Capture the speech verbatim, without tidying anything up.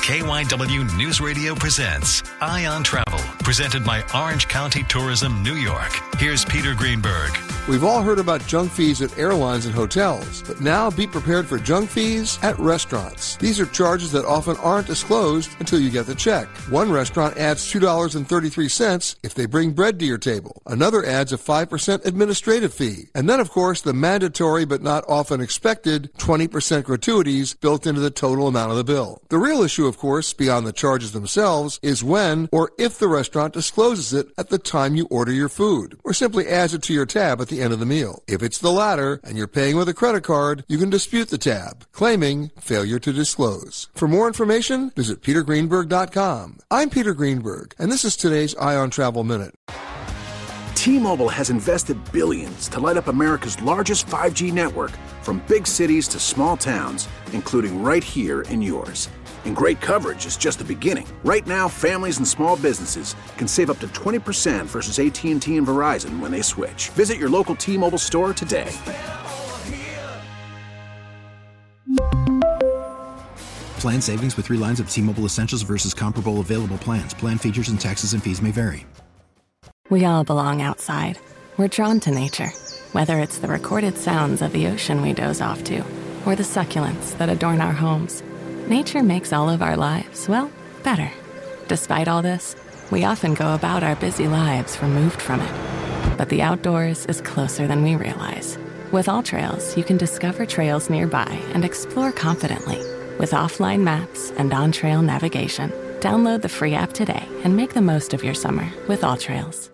K Y W News Radio presents Eye on Travel, presented by Orange County Tourism, New York. Here's Peter Greenberg. We've all heard about junk fees at airlines and hotels, but now be prepared for junk fees at restaurants. These are charges that often aren't disclosed until you get the check. One restaurant adds two dollars and thirty-three cents if they bring bread to your table. Another adds a five percent administrative fee. And then, of course, the mandatory but not often expected twenty percent gratuities built into the total amount of the bill. The real issue, of course, beyond the charges themselves, is when or if the restaurant discloses it at the time you order your food, or simply adds it to your tab at the end of the meal. If it's the latter, and you're paying with a credit card, you can dispute the tab, claiming failure to disclose. For more information, visit peter greenberg dot com. I'm Peter Greenberg, and this is today's Eye on Travel Minute. T-Mobile has invested billions to light up America's largest five G network, from big cities to small towns, including right here in yours. And great coverage is just the beginning. Right now, families and small businesses can save up to twenty percent versus A T and T and Verizon when they switch. Visit your local T-Mobile store today. Plan savings with three lines of T-Mobile Essentials versus comparable available plans. Plan features and taxes and fees may vary. We all belong outside. We're drawn to nature, whether it's the recorded sounds of the ocean we doze off to, or the succulents that adorn our homes. Nature makes all of our lives, well, better. Despite all this, we often go about our busy lives removed from it. But the outdoors is closer than we realize. With AllTrails, you can discover trails nearby and explore confidently. With offline maps and on-trail navigation, download the free app today and make the most of your summer with AllTrails.